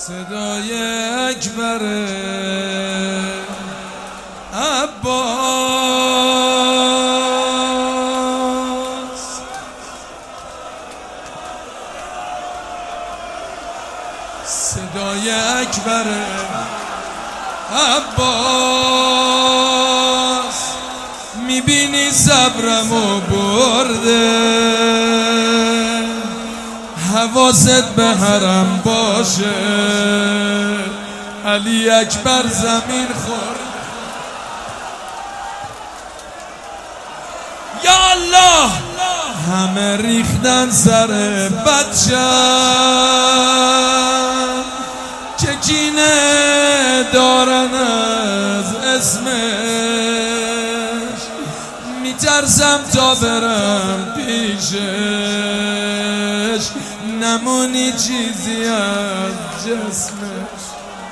صدای اکبر عباس، صدای اکبر عباس. میبینی صبرمو برده، حواست به حرم باشه. علی اکبر زمین خورد. یا الله، همه ریختن سر بچم که کینه دارن از اسمش. میترسم تا برم پیشش نمونی چیزی از جسمش.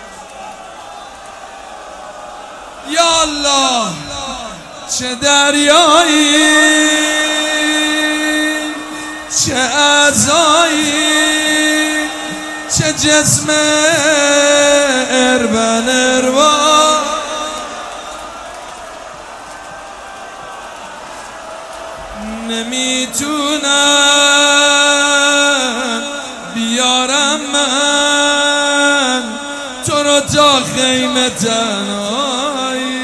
یا الله، چه دریایی، چه اعضایی، چه جسم اربن اروا. نمیتونم بیارم من تو رو تا خیمه تنهایی.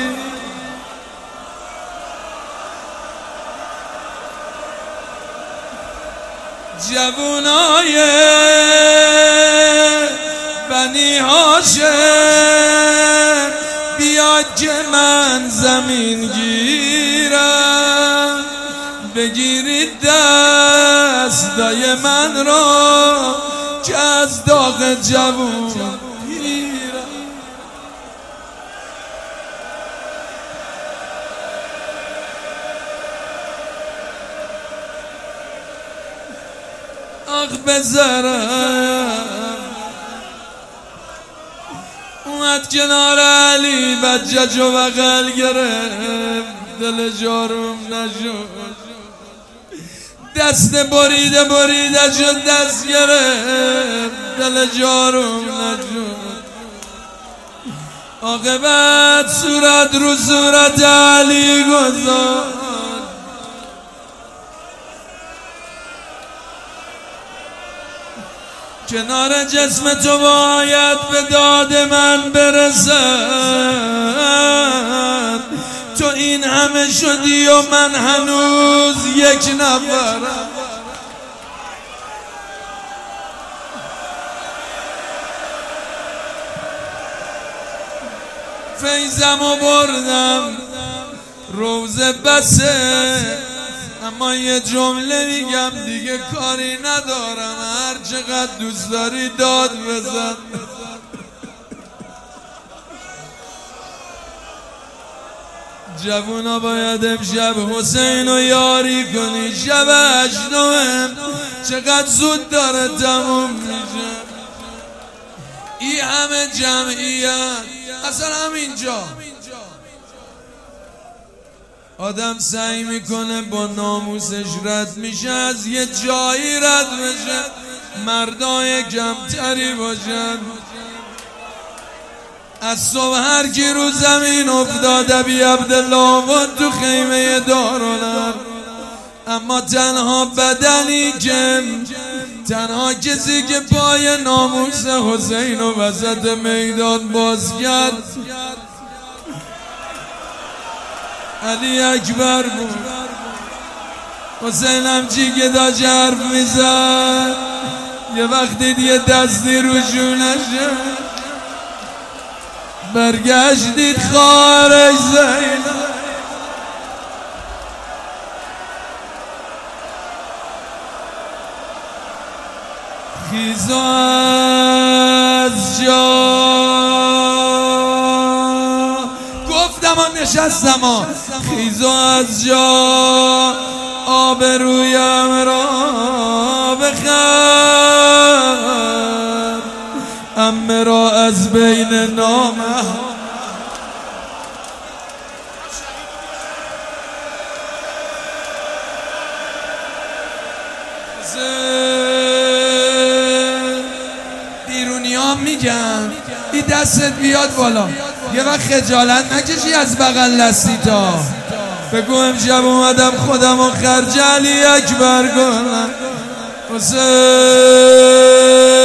جوونای بنی هاشم بیاد که من زمین گیرم. بگیرید دستای من را که از داغ جوون گیرم. آخ بذارم اومد کنار علی بجج و بغل گرفت، دل جارم نشد. دست بریده بریده شد، دست گرفت، دل جارم نشد. عاقبت صورت رو صورت علی گذاشت. کنار جسم تو باید به داد من برسد. تو این همه شدی و من هنوز یک نفرم. فیضمو بردم روزه بسه، اما یه جمله میگم دیگه کاری ندارم. هر چقدر دوست داری داد بزن. جوونا باید امشب حسین رو یاری کنی. شب 8 چقدر زود داره تموم میشه. این همه جمعیت، اصلا همینجا آدم سعی میکنه با ناموسش رد میشه، از یه جایی رد بشه، مردای کمتری باشن. از صبح هر کی رو زمین افتاده بی عبدالله آورد تو خیمه دارالر، اما تنها بدنی که تنها کسی که پای ناموس حسین و وسط میدان باز کرد علی اکبر بود. حسین همچی که داشت حرف میزد یه وقتی دیگه دستی رو جونشه برگشتید خارج زینب. خیزو از جا گفتم و نشستم. خیزو از جا آبرویم را بخر، عمه را از بین نامه دارم میگم این دستت بیاد بالا، یه وقت خجالت نکشی از بغل لستی تا بگو امشب اومدم خودم و خرج علی اکبر کنم. حسین